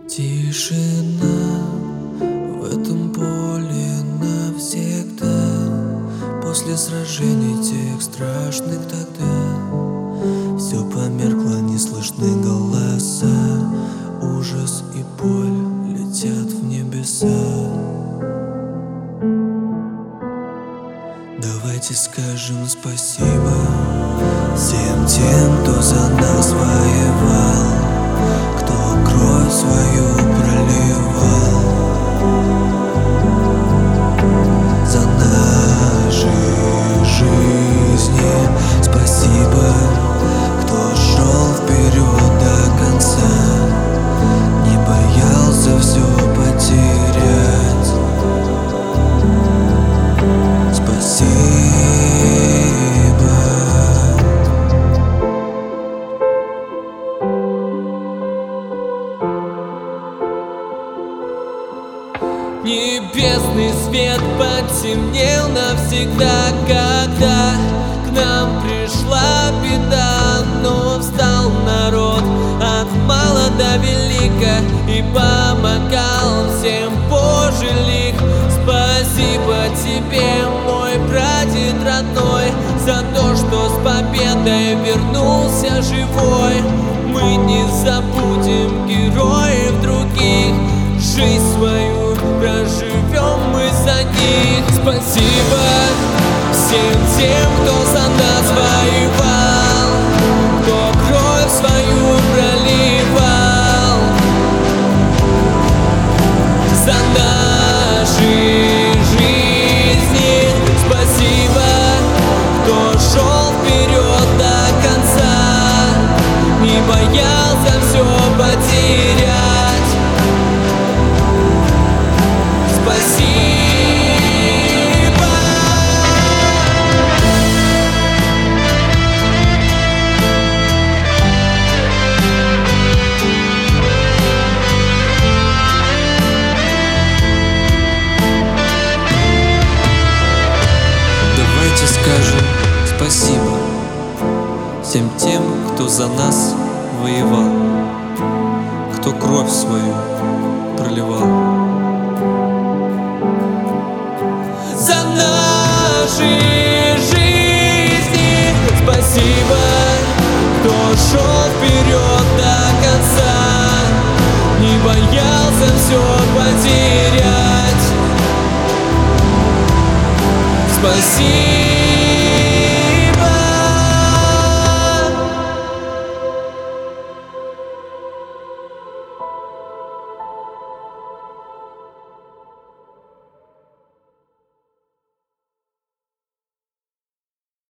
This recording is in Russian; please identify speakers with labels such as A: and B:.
A: Тишина в этом поле навсегда. После сражений тех страшных тогда все померкло, не слышны голоса. Ужас и боль летят в небеса. Давайте скажем спасибо всем тем, кто за нас воевал, кто кровь свою проливал за наши жизни. Спасибо, кто шел вперед до конца, не боялся все потерять. Спасибо.
B: Небесный свет потемнел навсегда, когда к нам пришла беда. Но встал народ от мала до велика и помогал всем Божий лик. Спасибо тебе, мой прадед родной, за то, что с победой вернулся живой. Мы не забудем героев других, жизнь свою проживем мы за них. Спасибо всем тем, кто за нас воевал, кто кровь свою проливал за наши жизни. Спасибо, кто шел вперед до конца, не боялся все потерять. Спасибо.
A: Давайте скажем спасибо всем тем, кто за нас воевал, кто кровь свою проливал
B: За наши жизни. Спасибо, кто шел вперед до конца, не боялся все потерять. Спасибо.